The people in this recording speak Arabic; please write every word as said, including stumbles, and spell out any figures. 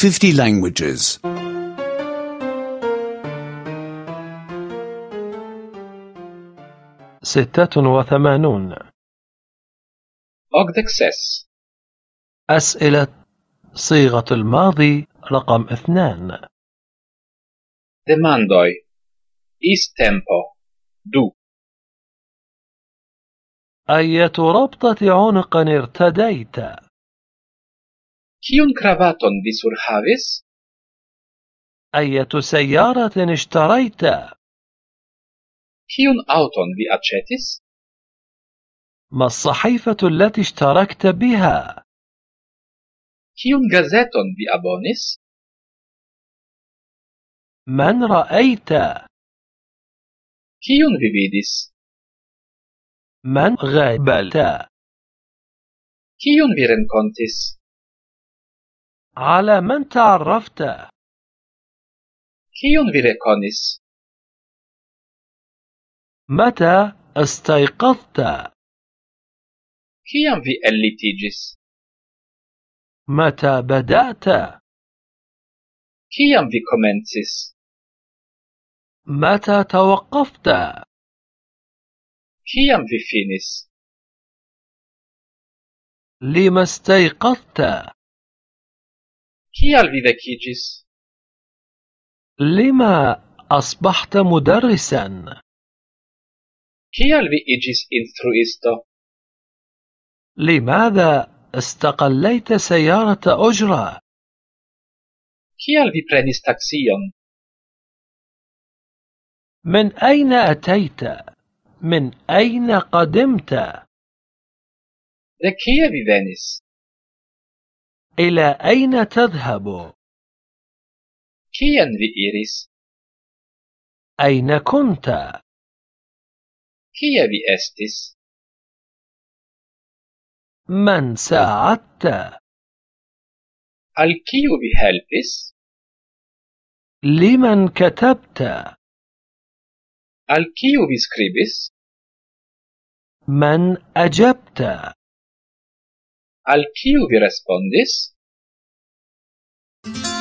fifty languages. ستة وثمانون. أوكدك سس. أسئلة صيغة الماضي رقم اثنان. Demandoj. Is tempo. Du. أية ربطة عنق ارتديت؟ Kiun kravaton vi surhavis? أية سيارة اشتريت؟ Kiun auton vi aĉetis? ما الصحيفة التي اشتركت بها؟ Kiun gazeton vi abonis? من رأيت؟ Kiun vi vidis? من غابلت؟ Kiun vi renkontis? على من تعرفت؟ Kiun vi rekonis? متى استيقظت؟ Kiam vi ellitiĝis? متى بدأت؟ Kiam vi komencis? متى توقفت؟ Kiam vi finis? لما استيقظت؟ Kial vi vekiĝis? لما أصبحت مدرسا؟ Kial vi iĝis instruisto? لماذا استقليت سيارة أجرة؟ Kial vi prenis taksion? من أين أتيت؟ من أين قدمت؟ De kie vi venis? إلى أين تذهب؟ Kien vi iris? أين كنت؟ Kie vi estis? من ساعدت؟ Al kiu vi helpis? لمن كتبت؟ Al kiu vi skribis? من أجبت؟ Al kiu vi respondis?